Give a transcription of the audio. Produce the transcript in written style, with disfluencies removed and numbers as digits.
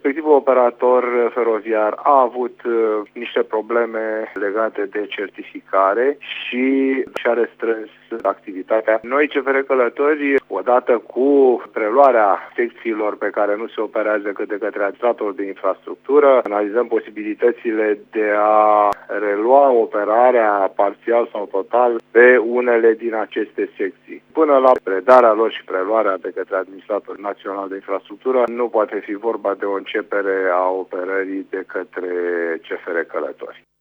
respectivul operator feroviar a avut niște probleme legate de certificare și și-a restrâns activitatea. Noi, CFR Călători, odată cu preluarea secțiilor pe care nu se operează de către administratorul de infrastructură, analizăm posibilitățile de a relua operarea parțial sau total pe unele din aceste secții. Până la predarea lor și preluarea de către Administratorul Național de Infrastructură, nu poate fi vorba de o începere a operării de către CFR Călători.